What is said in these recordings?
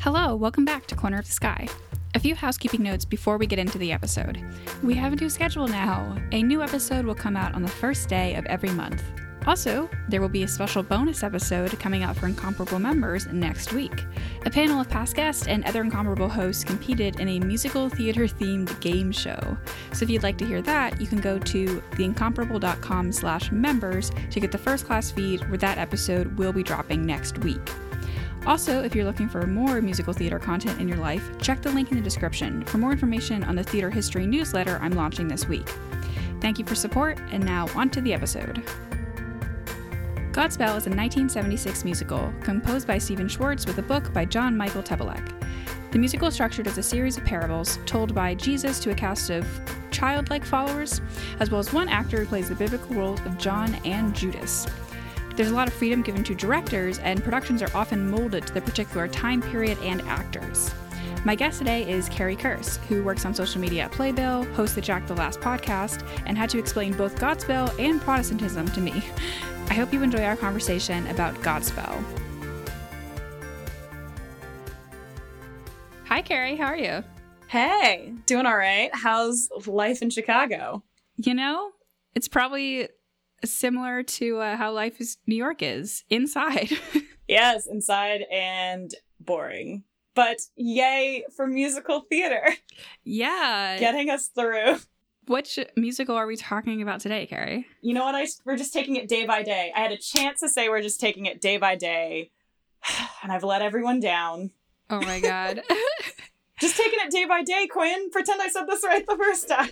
Hello, welcome back to Corner of the Sky. A few housekeeping notes before we get into the episode. We have a new schedule now. A new episode will come out on the first day of every month. Also, there will be a special bonus episode coming out for Incomparable members next week. A panel of past guests and other Incomparable hosts competed in a musical theater-themed game show. So if you'd like to hear that, you can go to theincomparable.com/members to get the first class feed where that episode will be dropping next week. Also, if you're looking for more musical theater content in your life, check the link in the description for more information on the theater history newsletter I'm launching this week. Thank you for support, and now on to the episode. Godspell is a 1976 musical composed by Stephen Schwartz with a book by John Michael Tebelek. The musical is structured as a series of parables told by Jesus to a cast of childlike followers, as well as one actor who plays the biblical roles of John and Judas. There's a lot of freedom given to directors, and productions are often molded to the particular time period and actors. My guest today is Carrie Kerss, who works on social media at Playbill, hosts the Jack the Last podcast, and had to explain both Godspell and Protestantism to me. I hope you enjoy our conversation about Godspell. Hi, Carrie. How are you? Hey, doing all right. How's life in Chicago? You know, it's probably similar to how life in New York is, inside. Yes, inside and boring. But yay for musical theater. Yeah. Getting us through. Which musical are we talking about today, Carrie? You know what? We're just taking it day by day. I had a chance to say we're just taking it day by day, and I've let everyone down. Oh my God. Just taking it day by day, Quinn. Pretend I said this right the first time.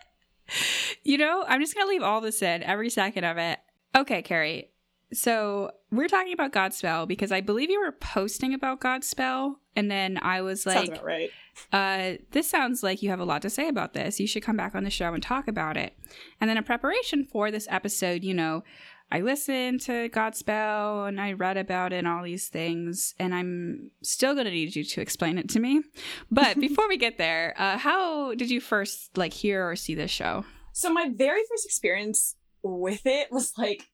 You know, I'm just going to leave all this in, every second of it. Okay, Carrie. So we're talking about Godspell because I believe you were posting about Godspell, and then I was like, sounds about right. This sounds like you have a lot to say about this. You should come back on the show and talk about it. And then in preparation for this episode, you know, I listened to Godspell and I read about it and all these things, and I'm still going to need you to explain it to me. But before we get there, how did you first hear or see this show? So my very first experience with it was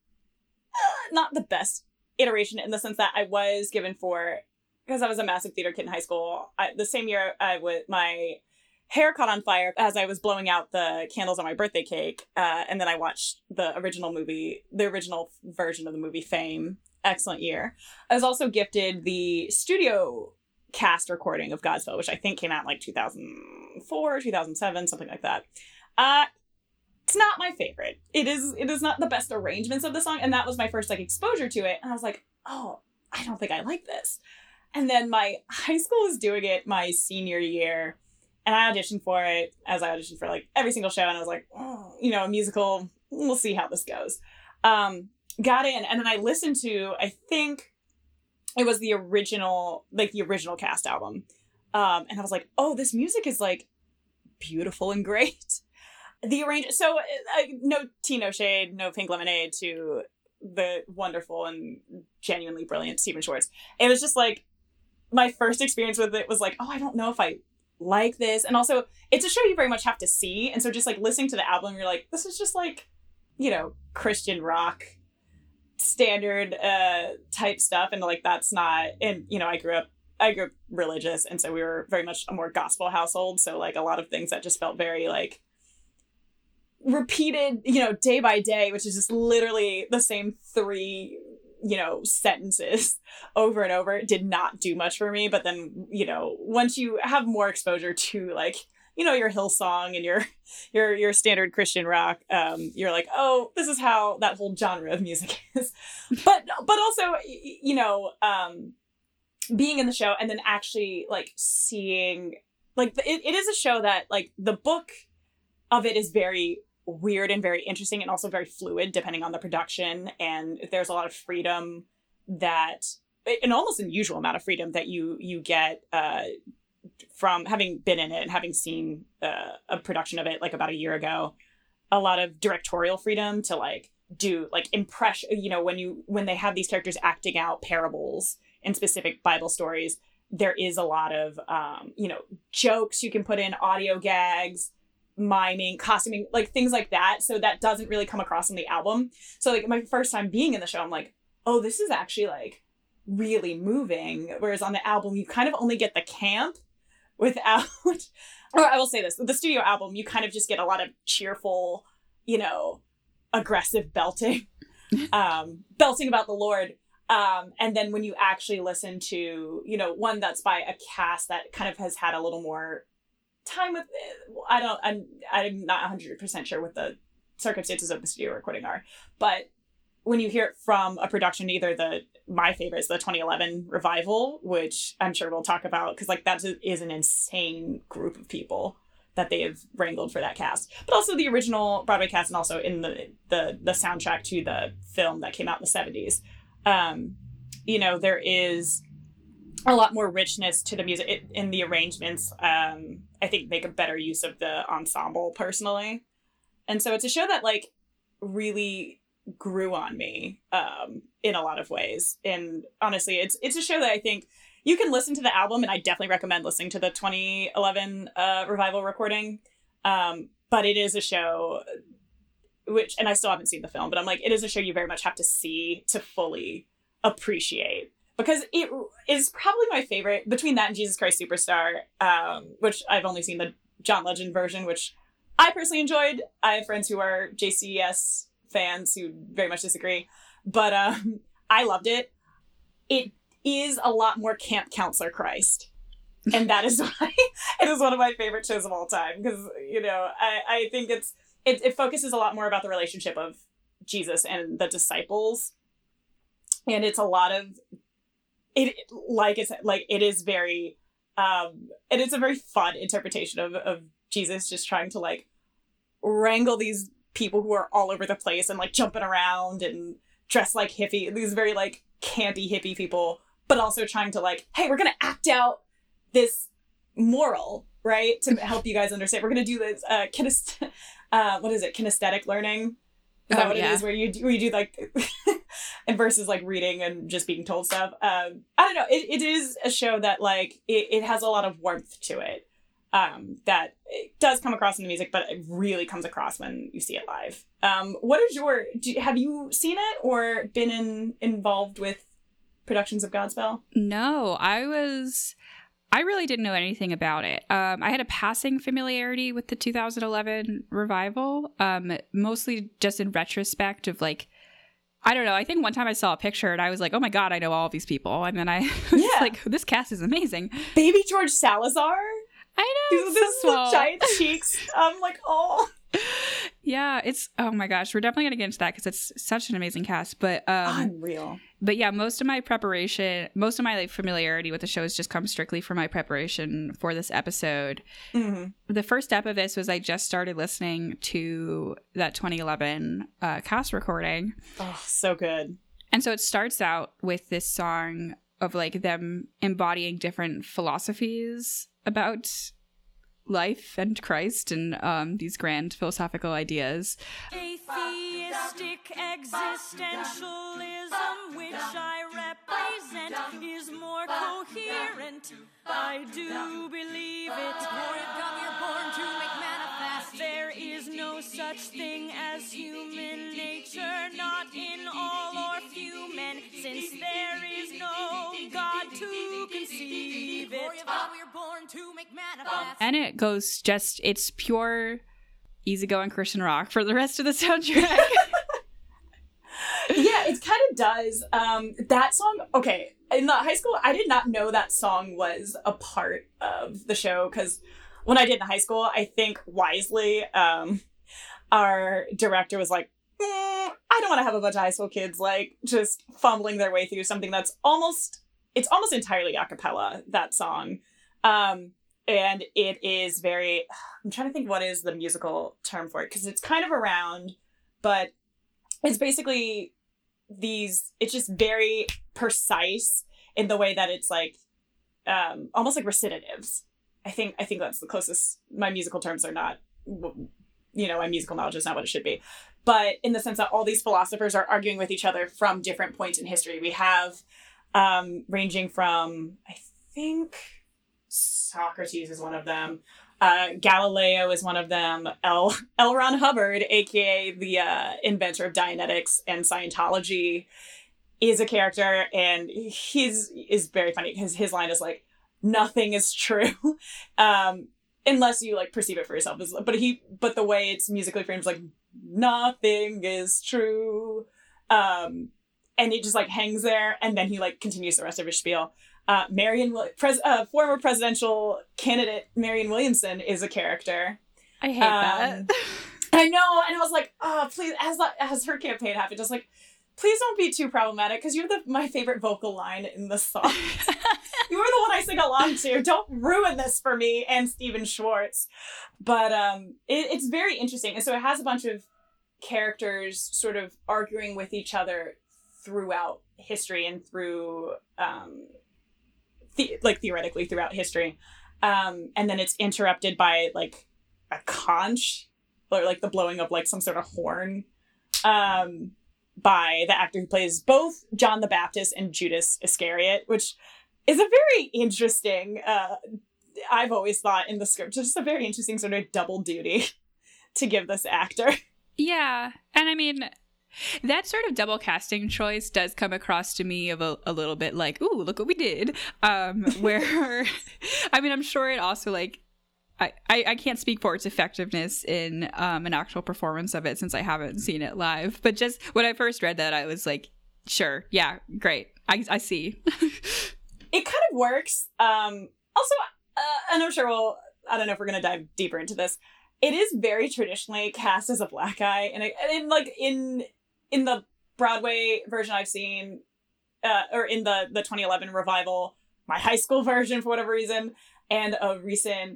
not the best iteration, in the sense that I was given because I was a massive theater kid in high school. The same year my hair caught on fire as I was blowing out the candles on my birthday cake. And then I watched the original version of the movie Fame. Excellent year. I was also gifted the studio cast recording of Godspell, which I think came out in 2004, 2007, something like that. It's not my favorite. It is not the best arrangements of the song. And that was my first exposure to it. And I was like, oh, I don't think I like this. And then my high school was doing it my senior year. And I auditioned for it, as I auditioned for every single show. And I was like, oh, a musical, we'll see how this goes. Got in. And then I listened to, I think it was the original cast album. And I was like, oh, this music is beautiful and great. The arrangement, so no tea, no shade, no pink lemonade to the wonderful and genuinely brilliant Stephen Schwartz. It was just my first experience with it was oh, I don't know if I like this. And also, it's a show you very much have to see. And so just listening to the album, you're this is just Christian rock standard type stuff. And that's not, and I grew up religious. And so we were very much a more gospel household. So a lot of things that just felt very repeated, day by day, which is just literally the same three, sentences over and over. It did not do much for me. But then, once you have more exposure to your Hillsong and your standard Christian rock, you're oh, this is how that whole genre of music is. But also, being in the show and then actually seeing it is a show that the book of it is very weird and very interesting, and also very fluid depending on the production. And there's a lot of freedom an almost unusual amount of freedom that you get from having been in it and having seen a production of it about a year ago. A lot of directorial freedom to do impression, when they have these characters acting out parables in specific Bible stories, there is a lot of jokes you can put in, audio gags, miming, costuming, things like that. So that doesn't really come across on the album. So my first time being in the show, I'm oh, this is actually really moving. Whereas on the album, you kind of only get the camp without, or I will say this, with the studio album, you kind of just get a lot of cheerful, you know, aggressive belting, belting about the Lord. And then when you actually listen to, you know, one that's by a cast that kind of has had a little more time with, I'm not 100% sure what the circumstances of the studio recording are, but when you hear it from a production, either my favorite is the 2011 Revival, which I'm sure we'll talk about, because like that is an insane group of people that they have wrangled for that cast, but also the original Broadway cast, and also in the soundtrack to the film that came out in the 70s. You know, there is a lot more richness to the music in the arrangements. I think make a better use of the ensemble personally. And so it's a show that like really grew on me in a lot of ways. And honestly, it's a show that I think you can listen to the album, and I definitely recommend listening to the 2011 Revival recording. But it is a show which, and I still haven't seen the film, but I'm like, it is a show you very much have to see to fully appreciate, because it is probably my favorite between that and Jesus Christ Superstar, which I've only seen the John Legend version, which I personally enjoyed. I have friends who are JCS fans who very much disagree, but I loved it. It is a lot more Camp Counselor Christ, and that is why it is one of my favorite shows of all time, because, you know, I think it focuses a lot more about the relationship of Jesus and the disciples, and it's a lot of it, like it's like it is very and it's a very fun interpretation of Jesus just trying to like wrangle these people who are all over the place and like jumping around and dressed like hippie, these very like campy hippie people, but also trying to like, hey, we're gonna act out this moral, right, to help you guys understand. We're gonna do this kinesthetic learning. Is that what it is, where you do like and versus like reading and just being told stuff. I don't know. It is a show that like it has a lot of warmth to it. That it does come across in the music, but it really comes across when you see it live. What is have you seen it or been involved with productions of Godspell? No, I really didn't know anything about it. I had a passing familiarity with the 2011 Revival, mostly just in retrospect of like, I don't know. I think one time I saw a picture and I was like, oh my God, I know all of these people. And then I was like, this cast is amazing. Baby George Salazar. I know. This little giant cheeks. I'm like, oh. Yeah, oh my gosh. We're definitely going to get into that because it's such an amazing cast. But unreal. But yeah, most of my like familiarity with the show has just come strictly from my preparation for this episode. Mm-hmm. The first step of this was I just started listening to that 2011 cast recording. Oh, so good. And so it starts out with this song of like them embodying different philosophies about life and Christ and these grand philosophical ideas. Atheistic existentialism, which I represent, is more coherent. I do believe it. You're born to make manifest. There is no such thing as human nature, not in all or few men, since there is no God to conceive it. And it goes it's pure easygoing Christian rock for the rest of the soundtrack. Yeah, it kind of does. That song, okay, in the high school, I did not know that song was a part of the show, because when I did in high school, I think wisely, our director was like, I don't want to have a bunch of high school kids like just fumbling their way through something that's almost entirely a cappella, that song. And it is very, I'm trying to think what is the musical term for it, because it's kind of around, but it's basically it's just very precise in the way that it's like, almost like recitatives. I think that's the closest. My musical terms are not, my musical knowledge is not what it should be. But in the sense that all these philosophers are arguing with each other from different points in history. We have, ranging from, I think, Socrates is one of them. Galileo is one of them. L. Ron Hubbard, aka the inventor of Dianetics and Scientology, is a character, and his is very funny because his line is like, nothing is true. Unless you like perceive it for yourself. But the way it's musically framed is like, nothing is true. And it just like hangs there, and then he like continues the rest of his spiel. Former presidential candidate Marianne Williamson is a character. I hate that. I know, and I was like, oh, please, as her campaign happened, just like, please don't be too problematic, because you're my favorite vocal line in the song. You were the one I sing along to. Don't ruin this for me and Stephen Schwartz. But it's very interesting. And so it has a bunch of characters sort of arguing with each other throughout history and through, theoretically throughout history. And then it's interrupted by, like, a conch, or, like, the blowing of, like, some sort of horn, by the actor who plays both John the Baptist and Judas Iscariot, which is a very interesting, I've always thought in the script, just a very interesting sort of double duty to give this actor. Yeah. And I mean, that sort of double casting choice does come across to me of a little bit like, ooh, look what we did. Where, I mean, I'm sure it also like, I can't speak for its effectiveness in an actual performance of it since I haven't seen it live. But just when I first read that, I was like, sure, yeah, great. I see. It kind of works. Also, and I'm sure I don't know if we're going to dive deeper into this. It is very traditionally cast as a black guy. And in the Broadway version I've seen, or in the 2011 revival, my high school version for whatever reason, and a recent,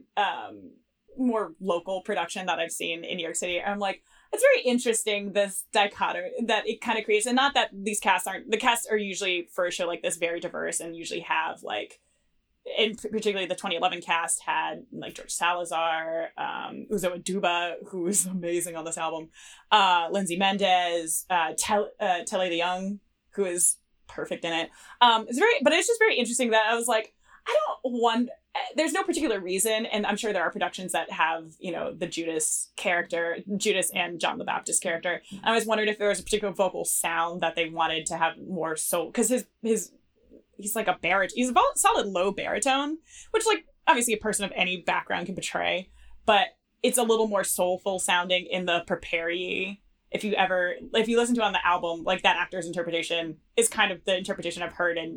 more local production that I've seen in New York City, I'm like, it's very interesting, this dichotomy that it kind of creates. And not that the casts are usually for a show like this very diverse and usually have like, in particularly the 2011 cast had like George Salazar, Uzo Aduba, who is amazing on this album, Lindsay Mendez, Telly the Young, who is perfect in it. But it's just very interesting that I was like, there's no particular reason, and I'm sure there are productions that have, you know, the Judas and John the Baptist character. I always wondered if there was a particular vocal sound that they wanted to have more soul, because he's like a baritone. He's a solid low baritone, which like obviously a person of any background can portray, but it's a little more soulful sounding in the Prepare Ye. If you listen to it on the album, like that actor's interpretation is kind of the interpretation I've heard in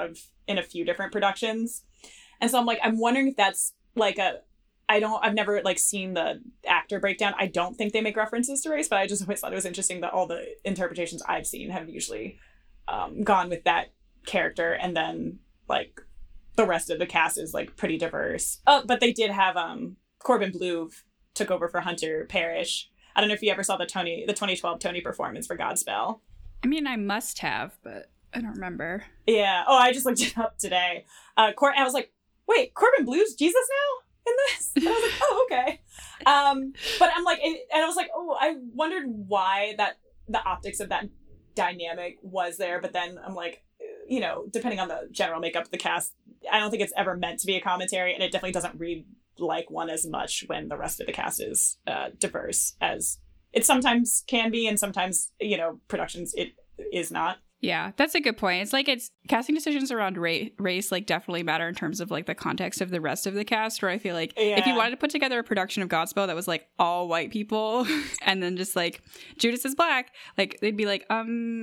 a few different productions. And so I'm wondering if that's like I've never like seen the actor breakdown. I don't think they make references to race, but I just always thought it was interesting that all the interpretations I've seen have usually gone with that character, and then like the rest of the cast is like pretty diverse. But they did have Corbin Bleu took over for Hunter Parrish. I don't know if you ever saw the 2012 Tony performance for Godspell. I mean, I must have, but I don't remember. Yeah. Oh, I just looked it up today. I was like, wait, Corbin Bleu's Jesus now in this? And I was like, oh, okay. But I'm like, and I was like, oh, I wondered why the optics of that dynamic was there. But then I'm like, you know, depending on the general makeup of the cast, I don't think it's ever meant to be a commentary, and it definitely doesn't read like one as much when the rest of the cast is diverse as it sometimes can be, and sometimes, you know, productions it is not. Yeah, that's a good point. It's like casting decisions around race like definitely matter in terms of like the context of the rest of the cast, where I feel like if you wanted to put together a production of Godspell that was like all white people and then just like Judas is black, like they'd be like,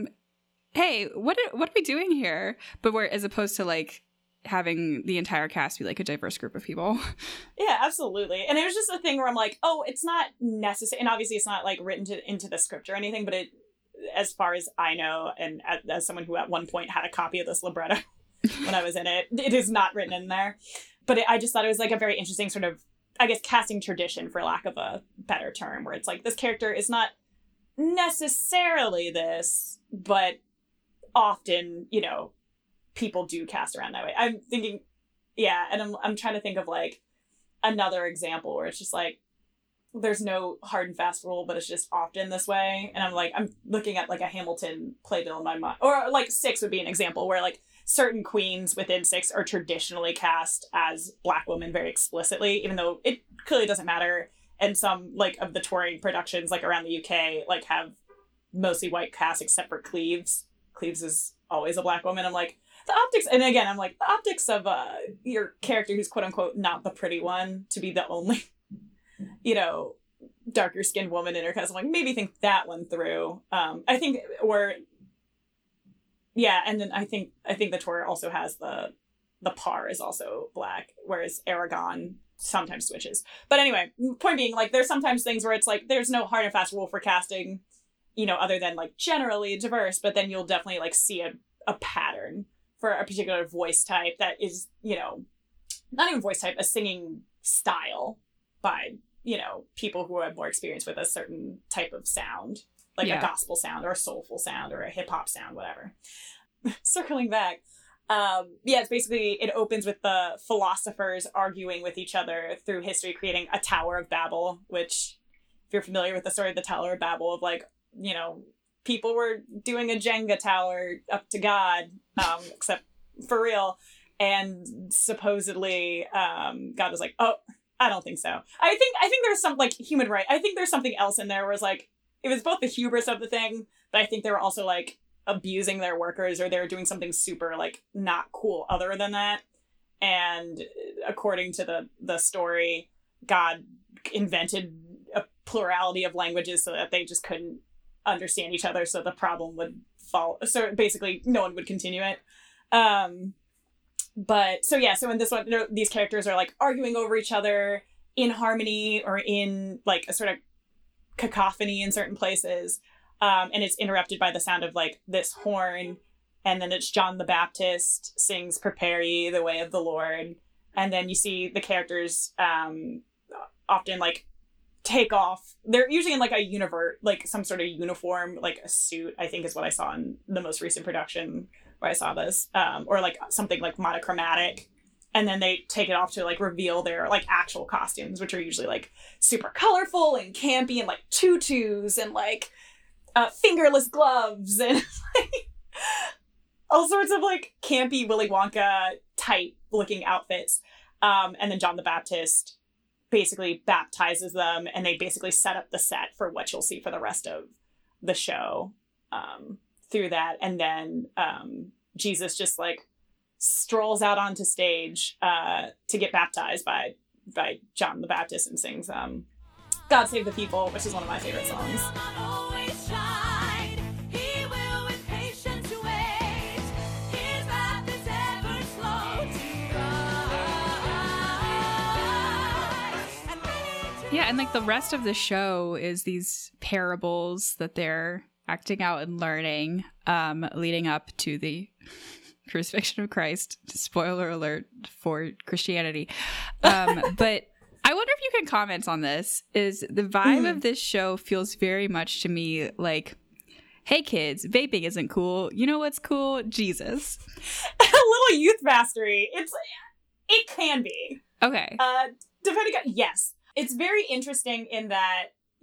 hey, what are we doing here? But as opposed to like having the entire cast be like a diverse group of people. Yeah, absolutely. And it was just a thing where I'm like, oh, it's not necessary. And obviously it's not like written into the script or anything, but it, as far as I know, and as someone who at one point had a copy of this libretto when I was in it, it is not written in there. But I just thought it was like a very interesting sort of, I guess, casting tradition, for lack of a better term, where it's like this character is not necessarily this, but often, you know, people do cast around that way. I'm thinking, yeah, and I'm trying to think of like another example where it's just like there's no hard and fast rule, but it's just often this way. And I'm looking at like a Hamilton playbill in my mind, or like Six would be an example where like certain queens within Six are traditionally cast as Black women very explicitly, even though it clearly doesn't matter. And some like of the touring productions like around the UK like have mostly white cast except for Cleves. Cleves is always a Black woman. I'm like, the optics, and again, I'm like, the optics of your character who's quote unquote not the pretty one to be the only, you know, darker skinned woman in her cast. I'm like, maybe think that one through. I think, or yeah, and then I think the tour also has the par is also Black, whereas Aragon sometimes switches. But anyway, point being, like, there's sometimes things where it's like there's no hard and fast rule for casting, you know, other than like generally diverse, but then you'll definitely like see a pattern for a particular voice type that is, you know, not even voice type, a singing style by, you know, people who have more experience with a certain type of sound, like a gospel sound or a soulful sound or a hip hop sound, whatever. Circling back. It's basically, it opens with the philosophers arguing with each other through history, creating a Tower of Babel, which, if you're familiar with the story of the Tower of Babel, of like, you know, people were doing a Jenga tower up to God, except for real. And supposedly, God was like, oh, I don't think so. I think there's some like human right. I think there's something else in there where it's like, it was both the hubris of the thing, but I think they were also like abusing their workers, or they were doing something super like not cool other than that. And according to the story, God invented a plurality of languages so that they just couldn't understand each other, so the problem would fall. So basically no one would continue it. But so in this one, you know, these characters are like arguing over each other in harmony or in like a sort of cacophony in certain places. And it's interrupted by the sound of like this horn, and then it's John the Baptist sings "Prepare ye the way of the Lord," and then you see the characters often like take off. They're usually in like a like some sort of uniform, like a suit, I think is what I saw in the most recent production where I saw this, or like something like monochromatic. And then they take it off to like reveal their like actual costumes, which are usually like super colorful and campy and like tutus and like fingerless gloves and like all sorts of like campy Willy Wonka type looking outfits. And then John the Baptist basically baptizes them, and they basically set up the set for what you'll see for the rest of the show through that. And then Jesus just like strolls out onto stage to get baptized by John the Baptist and sings God Save the People, which is one of my favorite songs. Yeah, and like the rest of the show is these parables that they're acting out and learning, leading up to the crucifixion of Christ. Spoiler alert for Christianity. But I wonder if you can comment on this. Is the vibe of this show feels very much to me like, hey kids, vaping isn't cool. You know what's cool? Jesus. A little youth mastery. It can be. Okay. Depending on, yes. It's very interesting in that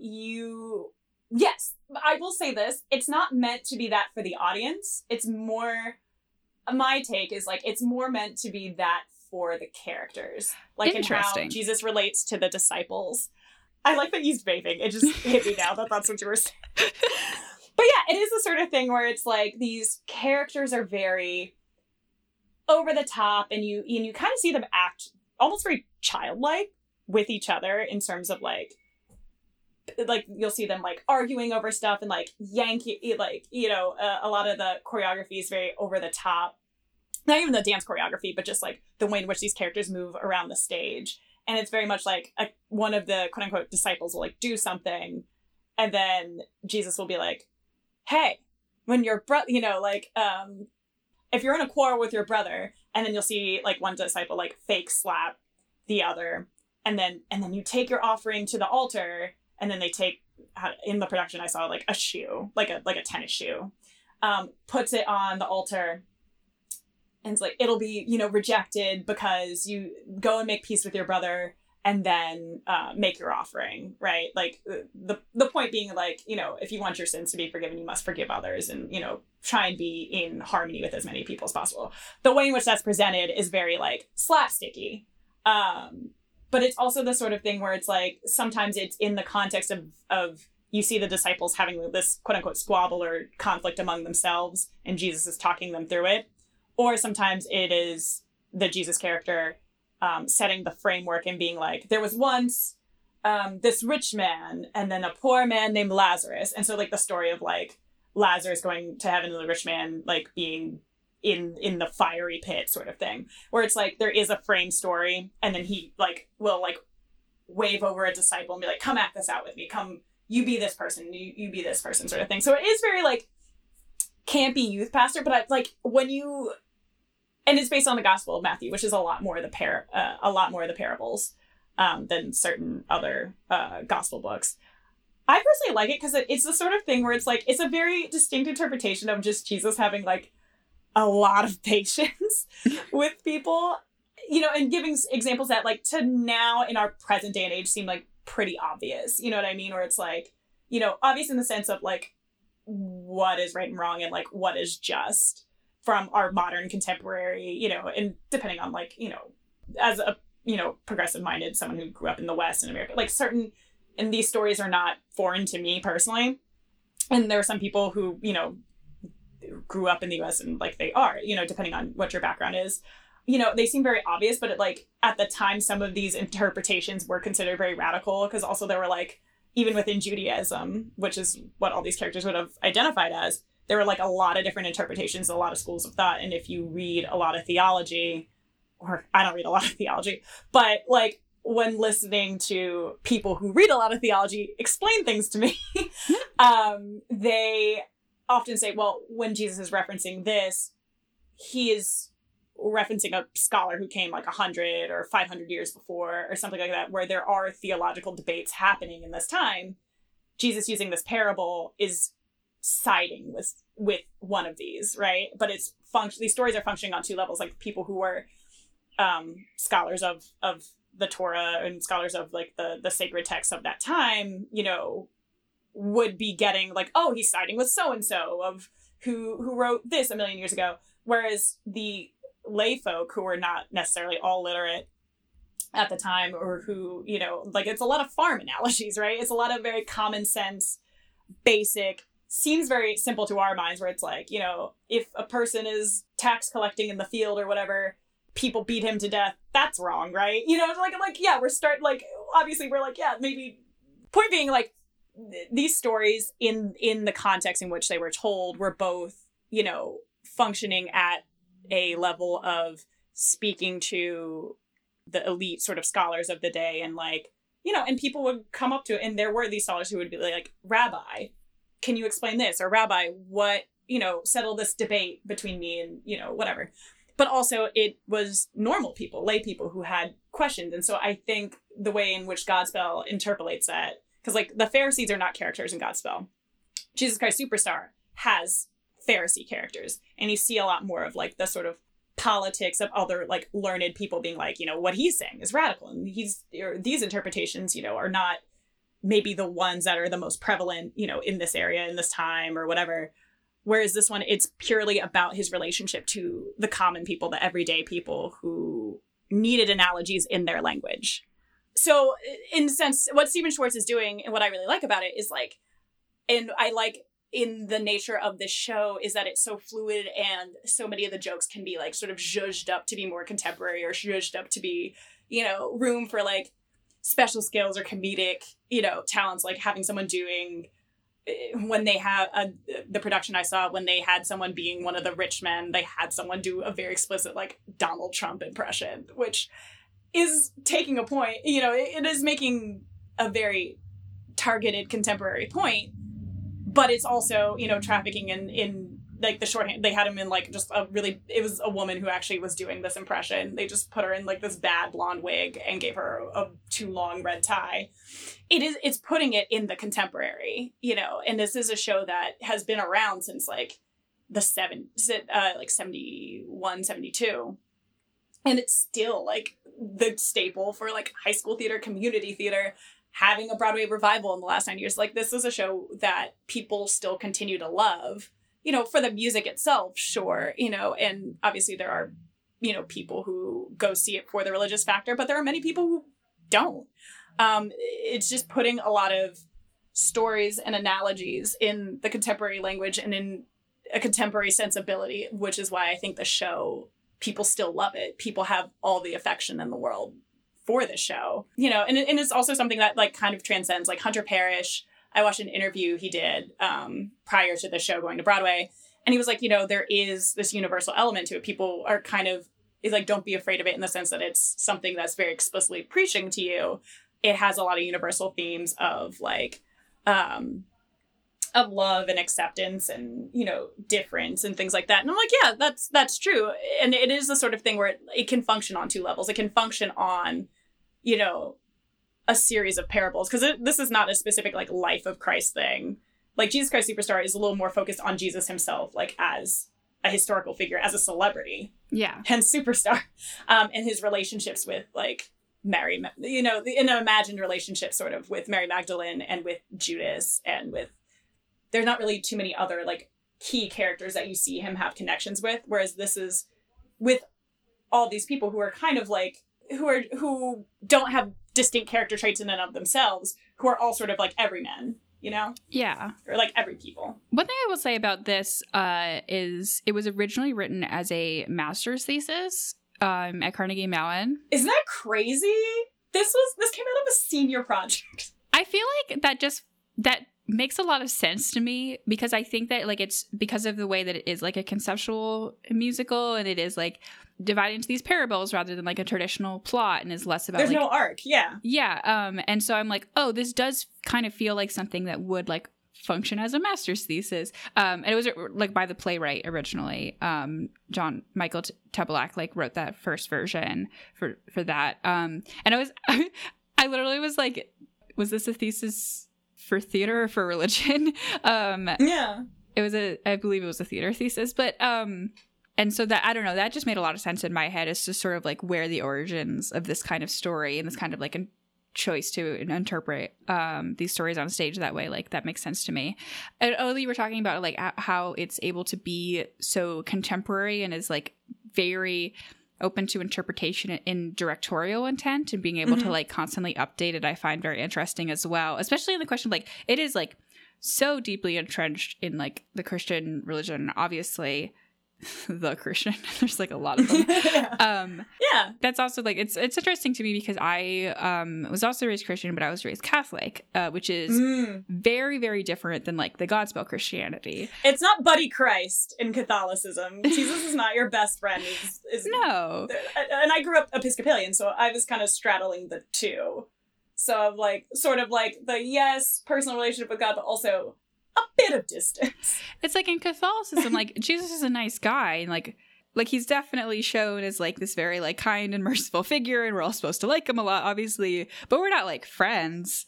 yes, I will say this. It's not meant to be that for the audience. It's more, my take is like, it's more meant to be that for the characters. Like in how Jesus relates to the disciples. I like that you used vaping. It just hit me now that that's what you were saying. But yeah, it is the sort of thing where it's like these characters are very over the top, and you kind of see them act almost very childlike with each other in terms of like you'll see them like arguing over stuff and like yanking, like, you know, a lot of the choreography is very over the top. Not even the dance choreography, but just like the way in which these characters move around the stage. And it's very much like one of the quote unquote disciples will like do something, and then Jesus will be like, hey, when your you know, like, if you're in a quarrel with your brother, and then you'll see like one disciple like fake slap the other, and then you take your offering to the altar, and then they take, in the production I saw like a shoe, like a tennis shoe, puts it on the altar, and it's like, it'll be, you know, rejected because you go and make peace with your brother and then make your offering, right? Like the point being like, you know, if you want your sins to be forgiven, you must forgive others, and, you know, try and be in harmony with as many people as possible. The way in which that's presented is very like slapsticky. But it's also the sort of thing where it's like, sometimes it's in the context of you see the disciples having this quote unquote squabble or conflict among themselves, and Jesus is talking them through it. Or sometimes it is the Jesus character setting the framework and being like, there was once this rich man and then a poor man named Lazarus. And so like the story of like Lazarus going to heaven and the rich man like being in the fiery pit sort of thing, where it's like there is a frame story, and then he like will like wave over a disciple and be like, come act this out with me, come, you be this person, you be this person sort of thing. So it is very like campy youth pastor, but I like when you, and it's based on the Gospel of Matthew, which is a lot more of the parables than certain other gospel books. I personally like it because it's the sort of thing where it's like, it's a very distinct interpretation of just Jesus having like a lot of patience with people, you know, and giving examples that like to now in our present day and age seem like pretty obvious, you know what I mean? Or it's like, you know, obvious in the sense of like what is right and wrong and like what is just from our modern contemporary, you know, and depending on like, you know, as a, you know, progressive minded, someone who grew up in the West in America, like certain, and these stories are not foreign to me personally. And there are some people who, you know, grew up in the US and like they are, you know, depending on what your background is, you know, they seem very obvious, but it, like at the time, some of these interpretations were considered very radical because also there were like, even within Judaism, which is what all these characters would have identified as, there were like a lot of different interpretations, a lot of schools of thought. And if you read a lot of theology, or I don't read a lot of theology, but like when listening to people who read a lot of theology explain things to me, they often say, well, when Jesus is referencing this, he is referencing a scholar who came like 100 or 500 years before or something like that, where there are theological debates happening in this time. Jesus using this parable is siding with one of these, right? But it's these stories are functioning on two levels. Like people who were scholars of the Torah and scholars of like the sacred texts of that time, you know, would be getting like, oh, he's siding with so-and-so of who wrote this a million years ago. Whereas the lay folk who were not necessarily all literate at the time, or who, you know, like it's a lot of farm analogies, right? It's a lot of very common sense, basic, seems very simple to our minds, where it's like, you know, if a person is tax collecting in the field or whatever, people beat him to death, that's wrong, right? You know, like yeah, obviously we're like, yeah, maybe. Point being, like, these stories in the context in which they were told were both, you know, functioning at a level of speaking to the elite sort of scholars of the day, and like, you know, and people would come up to it, and there were these scholars who would be like, Rabbi, can you explain this? Or Rabbi, what, you know, settle this debate between me and, you know, whatever. But also it was normal people, lay people who had questions. And so I think the way in which Godspell interpolates that, because like the Pharisees are not characters in Godspell. Jesus Christ Superstar has Pharisee characters, and you see a lot more of like the sort of politics of other like learned people being like, you know, what he's saying is radical, and these interpretations, you know, are not maybe the ones that are the most prevalent, you know, in this area, in this time or whatever. Whereas this one, it's purely about his relationship to the common people, the everyday people who needed analogies in their language. So in a sense, what Stephen Schwartz is doing, and what I really like about it is like, and I like in the nature of this show, is that it's so fluid, and so many of the jokes can be like sort of zhuzhed up to be more contemporary, or zhuzhed up to be, you know, room for like special skills or comedic, you know, talents, like having someone doing, when they have the production I saw, when they had someone being one of the rich men, they had someone do a very explicit like Donald Trump impression, which is taking a point, you know, it is making a very targeted contemporary point, but it's also, you know, trafficking in like the shorthand. They had him in like just it was a woman who actually was doing this impression. They just put her in like this bad blonde wig and gave her a too long red tie. It's putting it in the contemporary, you know, and this is a show that has been around since like the 71, 72. And it's still like the staple for like high school theater, community theater, having a Broadway revival in the last 9 years. Like, this is a show that people still continue to love, you know, for the music itself, sure, you know, and obviously there are, you know, people who go see it for the religious factor, but there are many people who don't. It's just putting a lot of stories and analogies in the contemporary language and in a contemporary sensibility, which is why I think the show, people still love it. People have all the affection in the world for the show, you know, and it's also something that like kind of transcends, like Hunter Parrish. I watched an interview he did prior to the show going to Broadway, and he was like, you know, there is this universal element to it. People are kind of, is like, don't be afraid of it in the sense that it's something that's very explicitly preaching to you. It has a lot of universal themes of like, of love and acceptance and, you know, difference and things like that. And I'm like, yeah, that's true. And it is the sort of thing where it can function on two levels. It can function on, you know, a series of parables, because this is not a specific like life of Christ thing. Like Jesus Christ Superstar is a little more focused on Jesus himself, like as a historical figure, as a celebrity. Yeah. Hence Superstar. And his relationships with like Mary, you know, in an imagined relationship sort of with Mary Magdalene and with Judas, and with, there's not really too many other like key characters that you see him have connections with. Whereas this is with all these people who are kind of like, who don't have distinct character traits in and of themselves, who are all sort of like everymen, you know? Yeah. Or like every people. One thing I will say about this is it was originally written as a master's thesis at Carnegie Mellon. Isn't that crazy? This came out of a senior project. I feel like that makes a lot of sense to me, because I think that like it's because of the way that it is like a conceptual musical, and it is like divided into these parables rather than like a traditional plot, and is less about there's like, no arc. Yeah. And so I'm like, oh, this does kind of feel like something that would like function as a master's thesis. And it was like by the playwright originally. John Michael Tebelak like wrote that first version for that. And I literally was like, was this a thesis for theater or for religion? Yeah. I believe it was a theater thesis, but and so that, I don't know, that just made a lot of sense in my head as to sort of like where the origins of this kind of story and this kind of like a choice to interpret these stories on stage that way, like that makes sense to me. And Oli, you were talking about like how it's able to be so contemporary and is like very open to interpretation in directorial intent, and being able to like constantly update it, I find very interesting as well, especially in the question of like, it is like so deeply entrenched in like the Christian religion, obviously the Christian, there's like a lot of them. Yeah, that's also like, it's interesting to me because I was also raised Christian, but I was raised Catholic, which is very, very different than like the Godspell Christianity. It's not Buddy Christ in Catholicism. Jesus is not your best friend. No. And I grew up Episcopalian, so I was kind of straddling the two. So I'm like, sort of like the yes, personal relationship with God, but also a bit of distance. It's like in Catholicism, like Jesus is a nice guy, and like he's definitely shown as like this very like kind and merciful figure, and we're all supposed to like him a lot, obviously, but we're not like friends.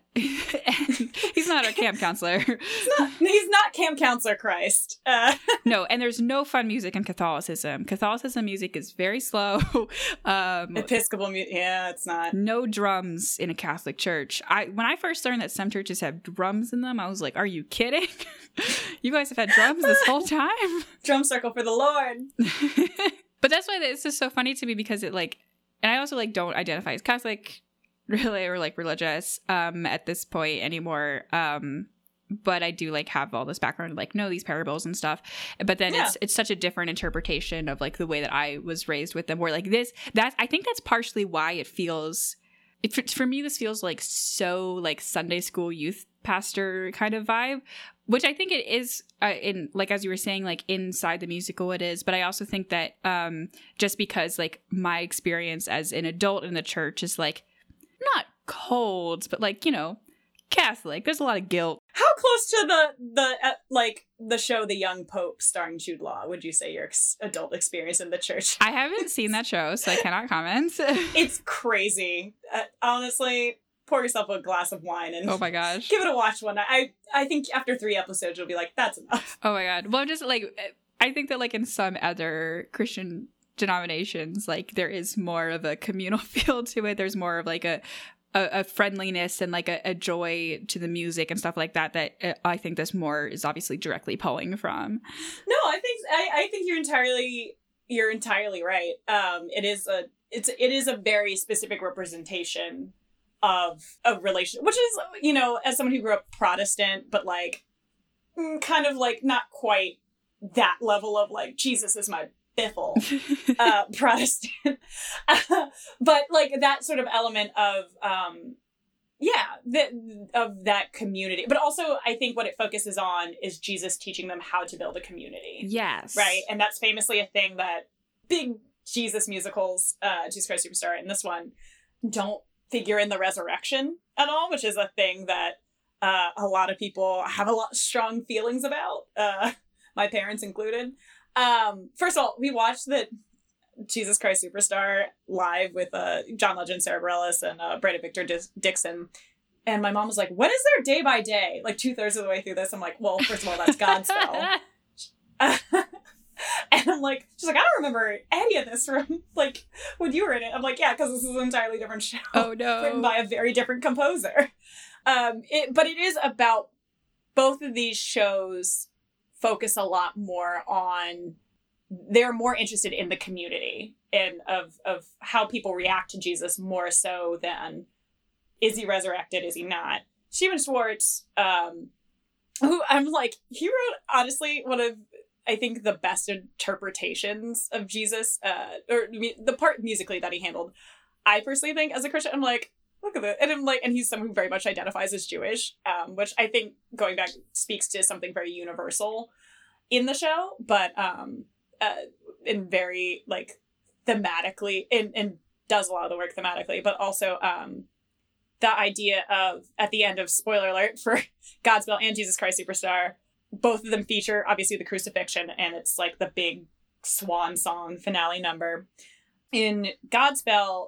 And he's not our camp counselor. He's not camp counselor Christ. No, and there's no fun music in Catholicism. Catholicism music is very slow. Episcopal music, yeah, it's not. No drums in a Catholic church. When I first learned that some churches have drums in them, I was like, are you kidding? You guys have had drums this whole time? Drum circle for the Lord. But that's why it's just so funny to me, because it like, and I also like don't identify as Catholic really, or like religious at this point anymore, but I do like have all this background, like know these parables and stuff, but then it's such a different interpretation of like the way that I was raised with them, where like I think that's partially why it feels, for me this feels like so like Sunday school youth pastor kind of vibe, which I think it is in, like, as you were saying, like inside the musical it is, but I also think that just because like my experience as an adult in the church is like not cold, but like, you know, Catholic, there's a lot of guilt. How close to the show The Young Pope starring Jude Law would you say your adult experience in the church? I haven't seen that show, so I cannot comment. It's crazy. Honestly, pour yourself a glass of wine and oh my gosh, give it a watch one night. I think after 3 episodes you'll be like, that's enough. Oh my god. Well, just like, I think that like in some other Christian denominations, like there is more of a communal feel to it. There's more of like a friendliness and like a joy to the music and stuff like that I think this more is obviously directly pulling from. No, I think you're entirely right. It is a very specific representation of a relation, which is, you know, as someone who grew up Protestant, but like kind of like not quite that level of like Jesus is my biffle Protestant, but like that sort of element of of that community. But also I think what it focuses on is Jesus teaching them how to build a community. Yes. Right. And that's famously a thing that big Jesus musicals, Jesus Christ Superstar and this one, don't figure in the resurrection at all, which is a thing that a lot of people have a lot of strong feelings about, my parents included. First of all, we watched the Jesus Christ Superstar live with John Legend, Sarah Bareilles, and Breda Victor Dixon. And my mom was like, what is their day by day? Like 2/3 of the way through this, I'm like, well, first of all, that's Godspell. And I'm like, she's like, I don't remember any of this from like when you were in it. I'm like, yeah, because this is an entirely different show. Oh no. Written by a very different composer. But it is about, both of these shows focus a lot more on, they're more interested in the community and of how people react to Jesus more so than, is he resurrected, is he not? Stephen Schwartz, who I'm like, he wrote, honestly, one of, I think, the best interpretations of Jesus, or the part musically that he handled. I personally think, as a Christian, I'm like, look at it. And I'm like, and he's someone who very much identifies as Jewish, which I think, going back, speaks to something very universal in the show, but in very, like, thematically, and does a lot of the work thematically, but also the idea of, at the end of, spoiler alert for Godspell and Jesus Christ Superstar, both of them feature, obviously, the crucifixion, and it's like the big swan song finale number. In Godspell,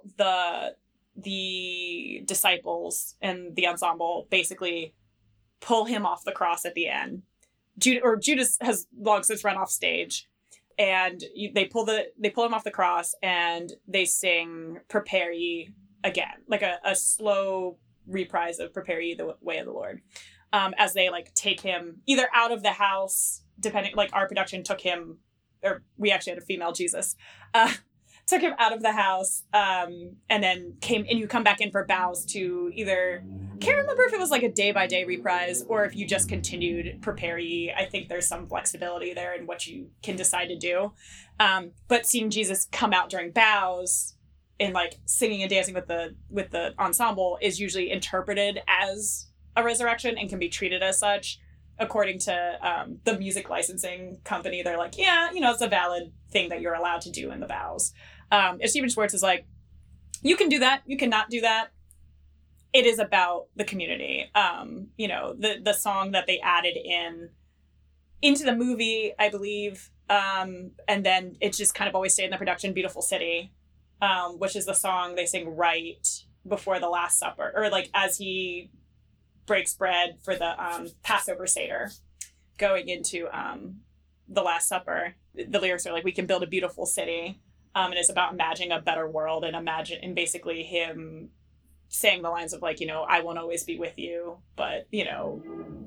the disciples and the ensemble basically pull him off the cross at the end. Judas has long since run off stage, and they pull him off the cross, and they sing "Prepare Ye" again, like a slow reprise of "Prepare Ye the Way of the Lord." As they like take him either out of the house, depending, like our production took him, or we actually had a female Jesus, took him out of the house, and then you come back in for bows to either, can't remember if it was like a day by day reprise or if you just continued "Prepare Ye." I think there's some flexibility there in what you can decide to do. But seeing Jesus come out during bows and like singing and dancing with the ensemble is usually interpreted as a resurrection and can be treated as such. According to the music licensing company, they're like, yeah, you know, it's a valid thing that you're allowed to do in the bows. If Stephen Schwartz is like, you can do that, you cannot do that. It is about the community. You know, the song that they added into the movie, I believe, and then it's just kind of always stayed in the production, "Beautiful City," which is the song they sing right before the Last Supper, or like as he breaks bread for the Passover Seder going into the Last Supper. The lyrics are like, we can build a beautiful city, and it's about imagining a better world, and basically him saying the lines of like, you know, I won't always be with you, but you know,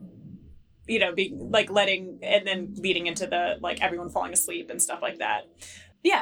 be like letting, and then leading into the like everyone falling asleep and stuff like that. Yeah,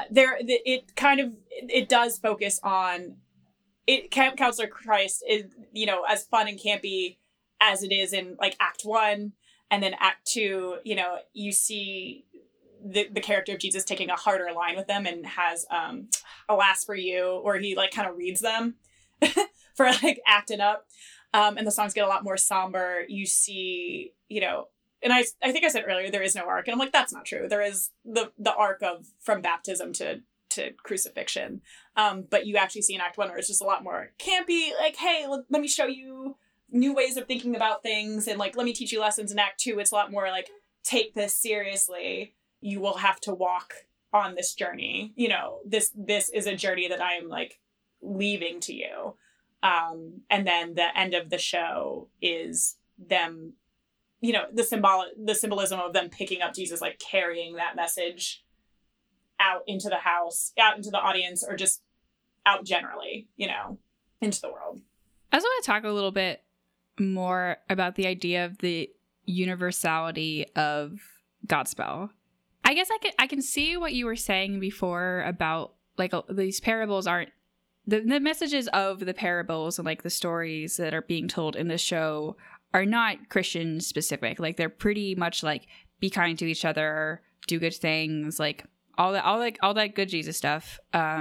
it does focus on it. Camp Counselor Christ is, you know, as fun and campy as it is in like Act 1, and then Act 2, you know, you see the character of Jesus taking a harder line with them and has "Alas for You," or he like kind of reads them for like acting up, and the songs get a lot more somber. You see, you know, and I think I said earlier there is no arc, and I'm like, that's not true. There is the arc of from baptism to crucifixion, but you actually see in Act 1 where it's just a lot more campy, like, hey, let me show you new ways of thinking about things, and like, let me teach you lessons. In Act 2, it's a lot more like, take this seriously. You will have to walk on this journey. You know, this is a journey that I am like leaving to you. And then the end of the show is them, you know, the symbolism of them picking up Jesus, like carrying that message out into the house, out into the audience, or just out generally, you know, into the world. I also want to talk a little bit more about the idea of the universality of Godspell. I guess I can see what you were saying before about like these parables aren't the messages of the parables and like the stories that are being told in the show are not Christian specific. Like they're pretty much like be kind to each other, do good things, like all that good Jesus stuff.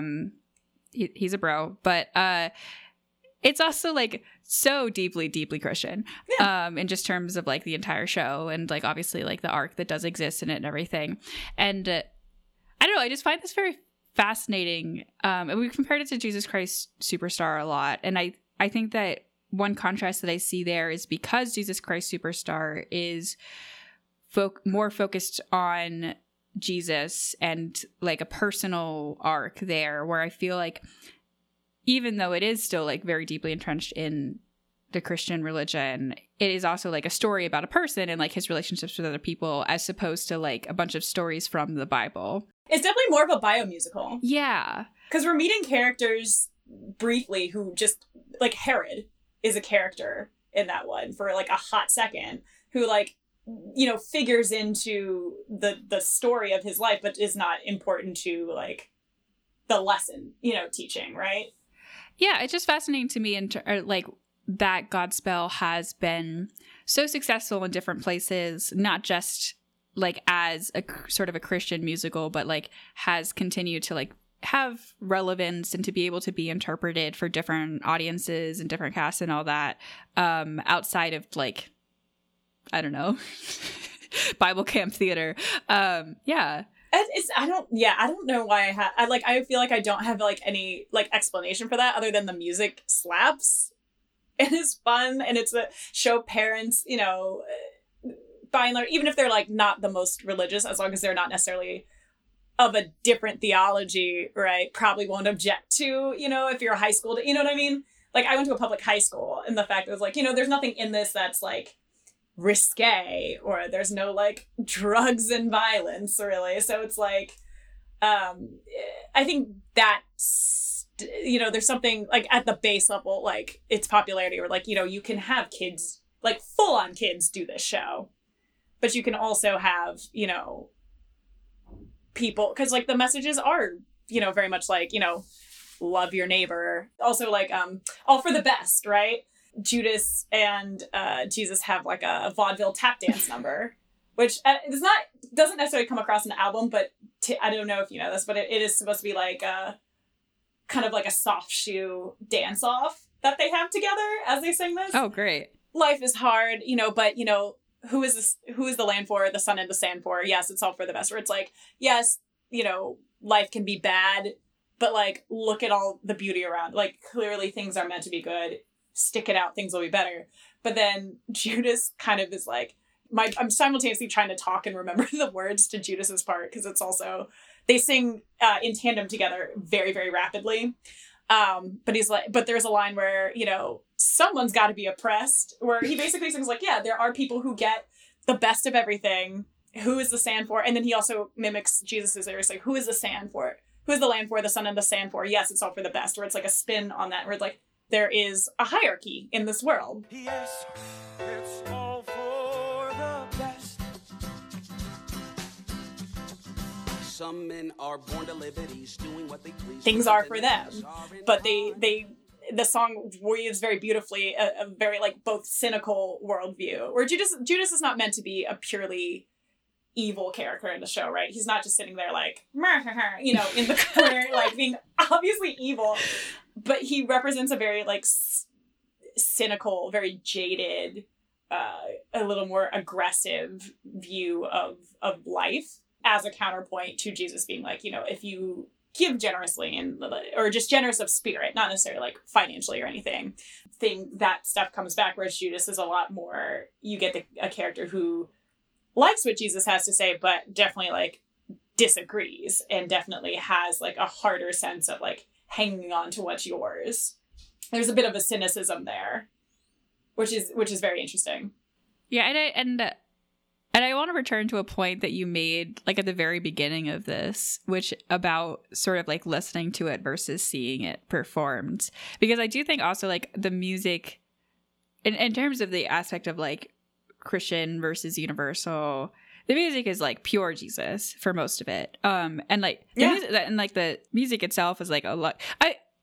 He's a bro, but it's also like so deeply Christian. In just terms of like the entire show and like obviously like the arc that does exist in it and everything. And I don't know, I just find this very fascinating. And we've compared it to Jesus Christ Superstar a lot. And I think that one contrast that I see there is because Jesus Christ Superstar is more focused on Jesus and like a personal arc there, where I feel like even though it is still like very deeply entrenched in the Christian religion, it is also like a story about a person and like his relationships with other people, as opposed to like a bunch of stories from the Bible. It's definitely more of a biomusical. Yeah. Because we're meeting characters briefly who just, like Herod is a character in that one for like a hot second, who like, you know, figures into the story of his life, but is not important to like the lesson, you know, teaching, right? Yeah, it's just fascinating to me like that Godspell has been so successful in different places, not just like as a sort of a Christian musical, but like has continued to like have relevance and to be able to be interpreted for different audiences and different casts and all that, outside of like, I don't know, Bible camp theater. Yeah. I don't know why I feel like I don't have like any like explanation for that other than the music slaps and is fun and it's a show parents, you know, by and large, even if they're like not the most religious, as long as they're not necessarily of a different theology, right, probably won't object to, you know, if you're a high school, you know what I mean? Like I went to a public high school and the fact was like, you know, there's nothing in this that's like risque or there's no like drugs and violence really. So it's like, I think that's, you know, there's something like at the base level, like its popularity or like, you know, you can have kids, like full on kids do this show, but you can also have, you know, people, because like the messages are, you know, very much like, you know, love your neighbor. Also like, all for the best, right? Judas and Jesus have like a vaudeville tap dance number, which doesn't necessarily come across in the album, but I don't know if you know this, but it is supposed to be like kind of like a soft shoe dance off that they have together as they sing this. Oh, great. Life is hard, you know, but you know, who is the land for, the sun and the sand for? Yes, it's all for the best. Where it's like, yes, you know, life can be bad, but like, look at all the beauty around. Like, clearly things are meant to be good. Stick it out, things will be better. But then Judas kind of is like, I'm simultaneously trying to talk and remember the words to Judas's part, because it's also, they sing in tandem together very, very rapidly. But he's like, but there's a line where, you know, someone's got to be oppressed, where he basically sings like, yeah, there are people who get the best of everything. Who is the sand for? And then he also mimics Jesus's lyrics, like, who is the sand for? Who is the land for, the sun and the sand for? Yes, it's all for the best. Where it's like a spin on that, where it's like, there is a hierarchy in this world. Yes, it's all for the best. Some men are born to liberties, doing what they please. Things are for them, but the song weaves very beautifully a very like both cynical worldview, where Judas is not meant to be a purely evil character in the show, right? He's not just sitting there like, you know, in the corner, like being obviously evil. But he represents a very like cynical, very jaded, a little more aggressive view of life, as a counterpoint to Jesus being like, you know, if you give generously or just generous of spirit, not necessarily like financially or anything, that stuff comes back. Whereas Judas is a lot more, you get a character who likes what Jesus has to say, but definitely like disagrees and definitely has like a harder sense of like hanging on to what's yours. There's a bit of a cynicism there, which is very interesting. Yeah, and I want to return to a point that you made like at the very beginning of this, which about sort of like listening to it versus seeing it performed, because I do think also like the music in terms of the aspect of like Christian versus universal, the music is like pure Jesus for most of it. And like the music, and like the music itself is like a lot.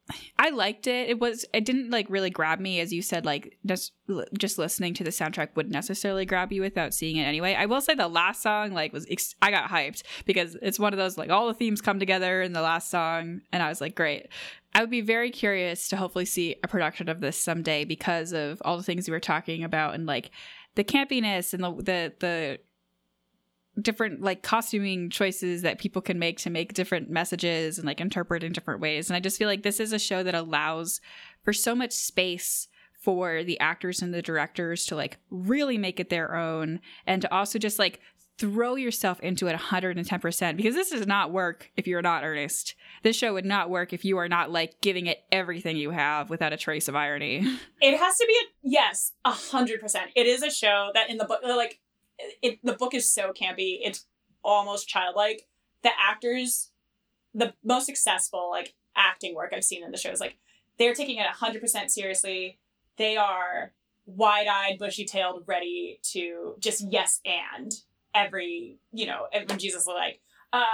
I liked it. It didn't like really grab me, as you said, like just listening to the soundtrack wouldn't necessarily grab you without seeing it anyway. I will say the last song like I got hyped because it's one of those like all the themes come together in the last song, and I was like, great. I would be very curious to hopefully see a production of this someday because of all the things we were talking about and like the campiness and the different like costuming choices that people can make to make different messages and like interpret in different ways. And I just feel like this is a show that allows for so much space for the actors and the directors to like really make it their own, and to also just like throw yourself into it 110%, because this does not work if you're not earnest. This show would not work if you are not like giving it everything you have without a trace of irony. It has to be yes, 100%. It is a show that in the book, like, the book is so campy. It's almost childlike. The actors, the most successful like acting work I've seen in the show is like they're taking it 100% seriously. They are wide-eyed, bushy-tailed, ready to just yes and every, when Jesus was like,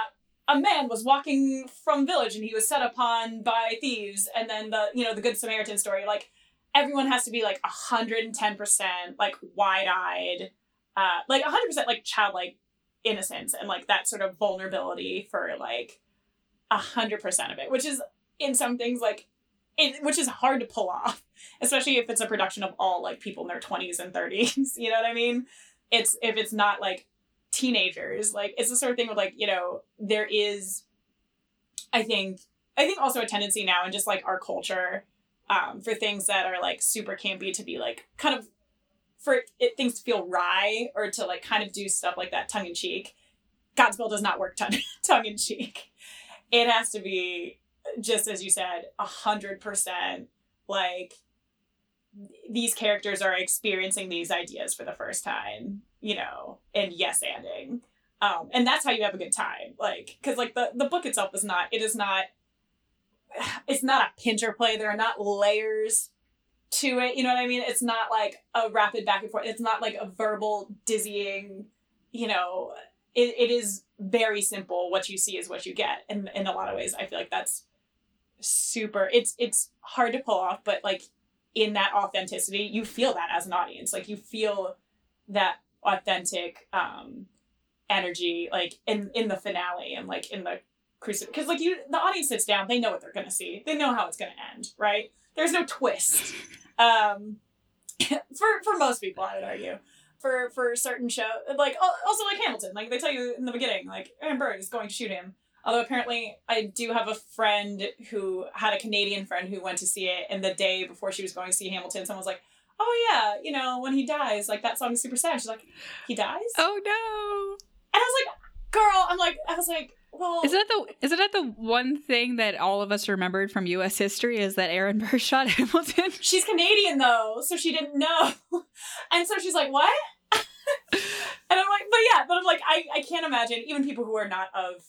a man was walking from village and he was set upon by thieves, and then the Good Samaritan story, like everyone has to be like 110% like wide-eyed. Like 100% like childlike innocence and like that sort of vulnerability for like 100% of it, which is in some things like which is hard to pull off, especially if it's a production of all like people in their 20s and 30s. You know what I mean? If it's not like teenagers, like it's the sort of thing with like, there is, I think also a tendency now in just like our culture for things that are like super campy to be like kind of for things to feel wry or to like kind of do stuff like that tongue in cheek. Godspell does not work tongue in cheek. It has to be, just as you said, 100% like these characters are experiencing these ideas for the first time, and yes-anding. And that's how you have a good time. Like, cause like the book itself it's not a pincher play. There are not layers to it, you know what I mean? It's not like a rapid back and forth. It's not like a verbal dizzying, it is very simple. What you see is what you get. And in a lot of ways, I feel like that's super, it's hard to pull off, but like in that authenticity, you feel that as an audience. Like you feel that authentic energy, like in the finale and like in the crucifix. Because like the audience sits down, they know what they're going to see. They know how it's going to end, right? There's no twist. For most people, I would argue. For certain show, like also like Hamilton, like they tell you in the beginning, like Aaron Burr is going to shoot him. Although apparently I do have a friend who had a Canadian friend who went to see it, and the day before she was going to see Hamilton, someone was like, "Oh yeah, when he dies, like that song is super sad." She's like, "He dies? Oh no!" And I was like, "Girl," well, isn't that the one thing that all of us remembered from U.S. history is that Aaron Burr shot Hamilton? She's Canadian though, so she didn't know, and so she's like, "What?" And I'm like, but I'm like, I can't imagine even people who are not of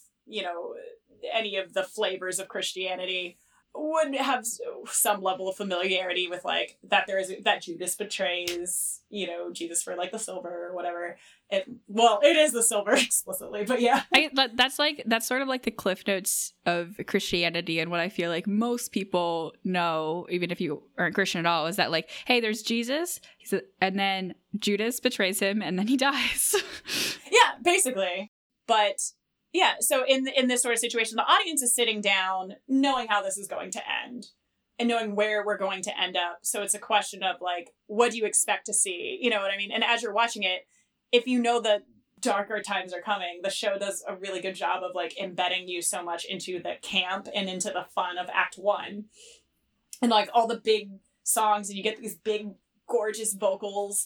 any of the flavors of Christianity would have some level of familiarity with like that that Judas betrays Jesus for like the silver or whatever. It is the silver explicitly, but yeah. That's sort of like the cliff notes of Christianity, and what I feel like most people know, even if you aren't Christian at all, is that like, hey, there's Jesus, and then Judas betrays him, and then he dies. Yeah, basically. But yeah, so in this sort of situation, the audience is sitting down, knowing how this is going to end, and knowing where we're going to end up. So it's a question of like, what do you expect to see? You know what I mean? And as you're watching it, if you know that darker times are coming, the show does a really good job of like embedding you so much into the camp and into the fun of Act 1. And like all the big songs, and you get these big, gorgeous vocals,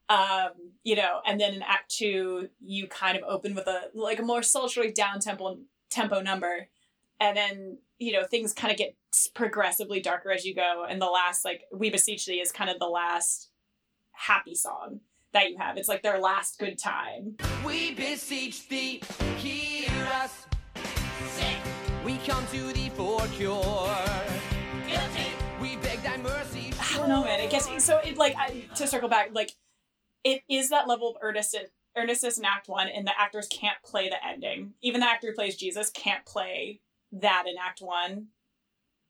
and then in Act 2, you kind of open with a more sultry down tempo number. And then, things kind of get progressively darker as you go. And the last, like, We Beseech Thee is kind of the last happy song that you have. It's like their last good time. We beseech thee, hear us. Sick. We come to thee for cure. Guilty. We beg thy mercy. I don't know, man. It gets so it like to circle back, like it is that level of earnestness in Act 1, and the actors can't play the ending. Even the actor who plays Jesus can't play that in Act 1.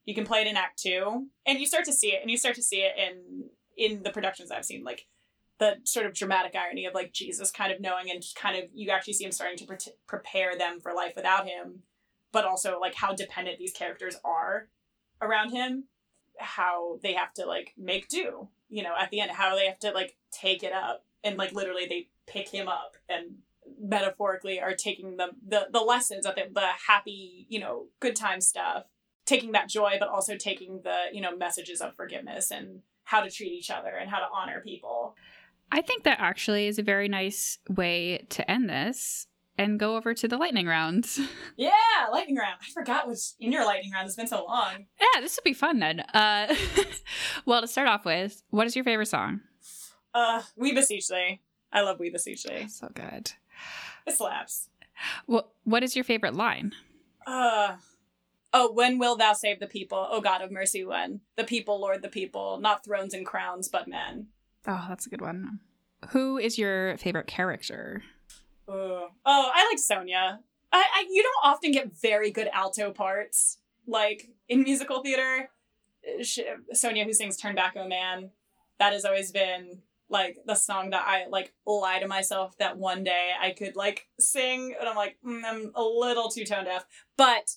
You can play it in Act 2, and you start to see it, in the productions I've seen, like the sort of dramatic irony of like Jesus kind of knowing, and just kind of you actually see him starting to prepare them for life without him, but also like how dependent these characters are around him, how they have to like make do, you know, at the end, how they have to like take it up, and like literally they pick him up and metaphorically are taking the lessons of the happy, you know, good time stuff, taking that joy, but also taking the, you know, messages of forgiveness and how to treat each other and how to honor people. I think that actually is a very nice way to end this and go over to the lightning round. Yeah, lightning round. I forgot what's in your lightning round. It's been so long. Yeah, this will be fun then. Well, to start off with, what is your favorite song? We Beseech Thee. I love We Beseech Thee. So good. It slaps. What is your favorite line? Oh, when will thou save the people? Oh, God of mercy, when? The people, Lord, the people. Not thrones and crowns, but men. Oh, that's a good one. Who is your favorite character? Oh, I like Sonia. You don't often get very good alto parts, like, in musical theater. Sonia, who sings Turn Back, Oh Man, that has always been, like, the song that I, like, lie to myself that one day I could, like, sing, and I'm like, I'm a little too tone deaf, but,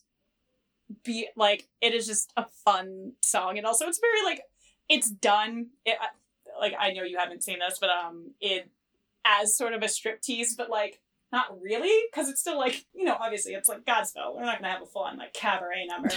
it is just a fun song, and also it's very, like, it's done, I know you haven't seen this, but, it, as sort of a striptease, but, like, not really, because it's still, like, you know, obviously, it's, like, Godspell, we're not gonna have a full-on, like, cabaret number,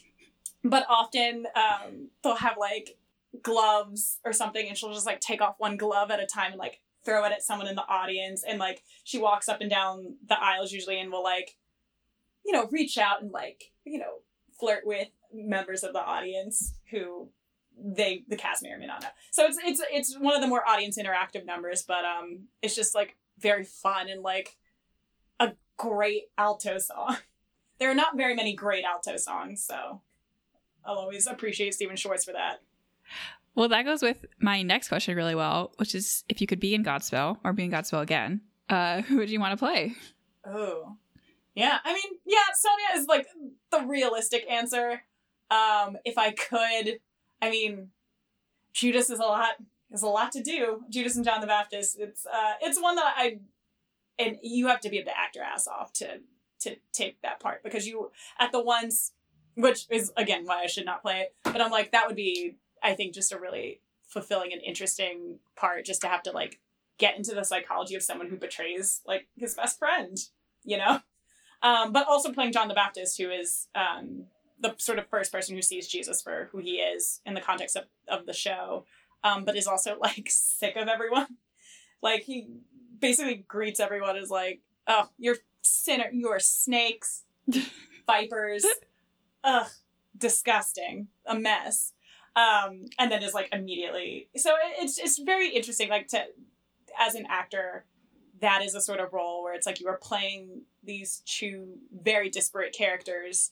but often, they'll have, like, gloves or something, and she'll just like take off one glove at a time and like throw it at someone in the audience, and like she walks up and down the aisles usually and will like, you know, reach out and like, you know, flirt with members of the audience who the cast may or may not know. So it's one of the more audience interactive numbers, but it's just like very fun and like a great alto song. There are not very many great alto songs, so I'll always appreciate Stephen Schwartz for that. Well, that goes with my next question really well, which is if you could be in Godspell or be in Godspell again, who would you want to play? Oh, yeah. I mean, yeah, Sonia is like the realistic answer. If I could, I mean, Judas is a lot to do. Judas and John the Baptist. It's one that and you have to be able to act your ass off to take that part, because you at the ones, which is again why I should not play it, but I'm like, that would be, I think, just a really fulfilling and interesting part, just to have to like get into the psychology of someone who betrays like his best friend, you know? But also playing John the Baptist, who is the sort of first person who sees Jesus for who he is in the context of the show, but is also like sick of everyone. Like he basically greets everyone as like, oh, you're sinner, you're snakes, vipers, ugh, disgusting, a mess. And then is like immediately, so it's very interesting, like as an actor, that is a sort of role where it's like you are playing these two very disparate characters,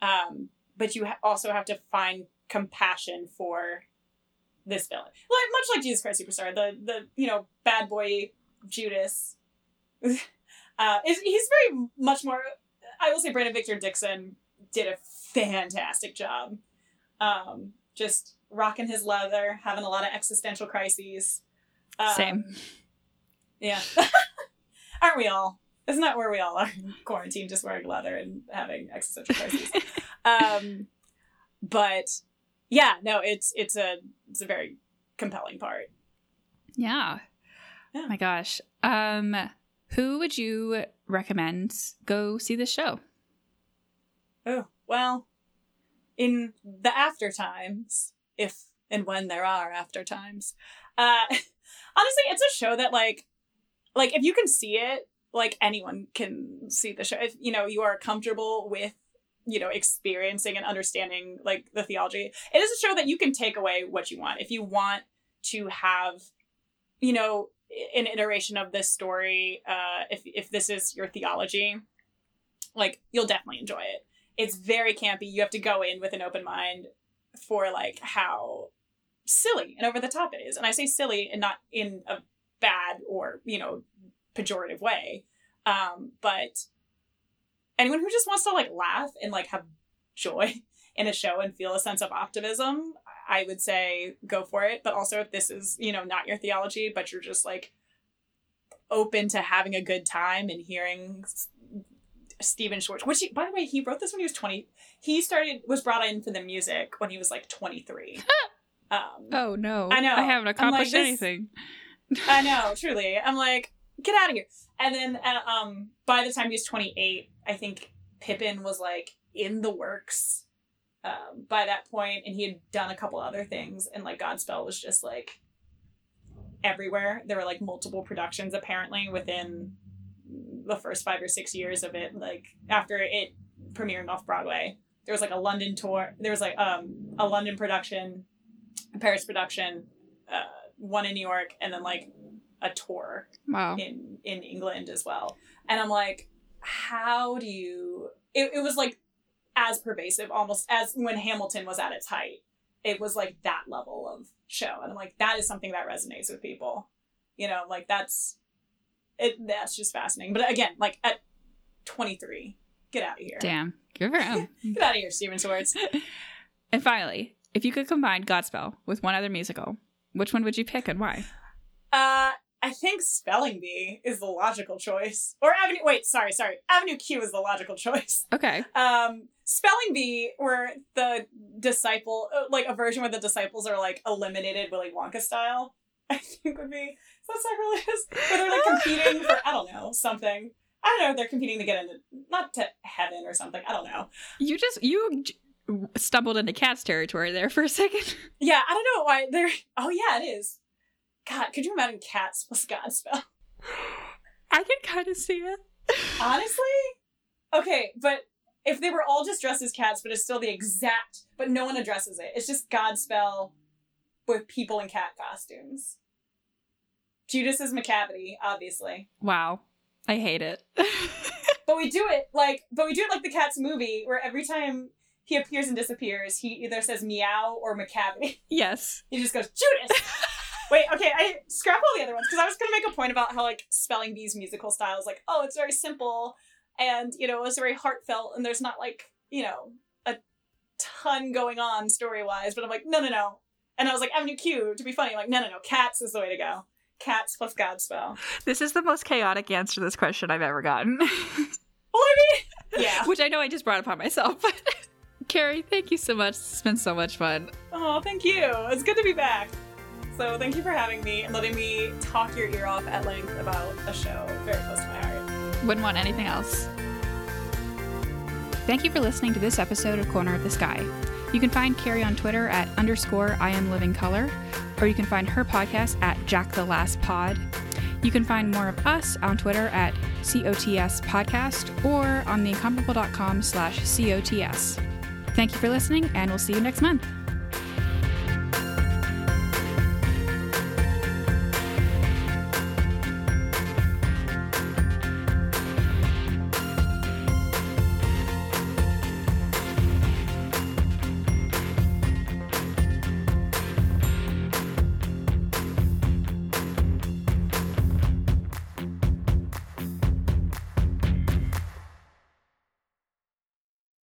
but you also have to find compassion for this villain, like much like Jesus Christ Superstar, the you know, bad boy Judas he's very much more, I will say Brandon Victor Dixon did a fantastic job. Just rocking his leather, having a lot of existential crises. Same. Yeah. Aren't we all? Isn't that where we all are in quarantine, just wearing leather and having existential crises? But yeah, no, it's a very compelling part. Yeah. Oh my gosh. Who would you recommend go see this show? Oh, well, in the after times, if and when there are after times, honestly, it's a show that like if you can see it, like anyone can see the show. If you know you are comfortable with, you know, experiencing and understanding like the theology, it is a show that you can take away what you want. If you want to have, you know, an iteration of this story, if this is your theology, like you'll definitely enjoy it. It's very campy. You have to go in with an open mind for like how silly and over the top it is. And I say silly and not in a bad or, you know, pejorative way. But anyone who just wants to like laugh and like have joy in a show and feel a sense of optimism, I would say go for it. But also if this is, you know, not your theology, but you're just like open to having a good time and hearing Stephen Schwartz, which by the way, he wrote this when he was 20. He was brought in for the music when he was like 23. Oh no. I know. I haven't accomplished like, anything. I know, truly. I'm like, get out of here. And then by the time he was 28, I think Pippin was like in the works by that point, and he had done a couple other things, and like Godspell was just like everywhere. There were like multiple productions apparently within the first 5 or 6 years of it. Like after it premiering off Broadway, there was like a London tour. There was like a London production, a Paris production, one in New York, and then like a tour in England as well. And I'm like, how do you... It was like as pervasive almost as when Hamilton was at its height. It was like that level of show. And I'm like, that is something that resonates with people. You know, like that's just fascinating. But again, like at 23, get out of here. Damn. Good for him. Get out of here, Stephen Schwartz. And finally, if you could combine Godspell with one other musical, which one would you pick and why? I think Spelling Bee is the logical choice. Or Avenue Q is the logical choice. Okay. Spelling Bee, where the disciple, like a version where the disciples are like eliminated Willy Wonka style, I think would be, is that sacrilegious? Where they're like competing for, I don't know, something. I don't know if they're competing to get into, not to heaven or something. I don't know. You stumbled into Cats territory there for a second. Yeah, I don't know why they're, oh yeah, it is. God, could you imagine Cats plus Godspell? I can kind of see it. Honestly? Okay, but if they were all just dressed as cats, but it's still the exact, but no one addresses it. It's just Godspell with people in cat costumes. Judas is Macavity, obviously. Wow. I hate it. But we do it like the Cats movie, where every time he appears and disappears, he either says meow or Macavity. Yes. He just goes, Judas! Wait, okay, I scrap all the other ones, because I was going to make a point about how, like, Spelling Bee's musical style is like, oh, it's very simple, and, you know, it's very heartfelt, and there's not, like, you know, a ton going on story-wise, but I'm like, no. And I was like, Avenue Q, to be funny, I'm like, no, Cats is the way to go. Cats plus Godspell. This is the most chaotic answer to this question I've ever gotten. Well, I mean, yeah. Which I know I just brought upon myself. Carrie, thank you so much. It's been so much fun. Oh, thank you. It's good to be back. So thank you for having me and letting me talk your ear off at length about a show very close to my heart. Wouldn't want anything else. Thank you for listening to this episode of Corner of the Sky. You can find Carrie on Twitter at _IamLivingColor, or you can find her podcast at JackTheLastPod. You can find more of us on Twitter at COTS Podcast or on theincomparable.com/COTS. Thank you for listening, and we'll see you next month.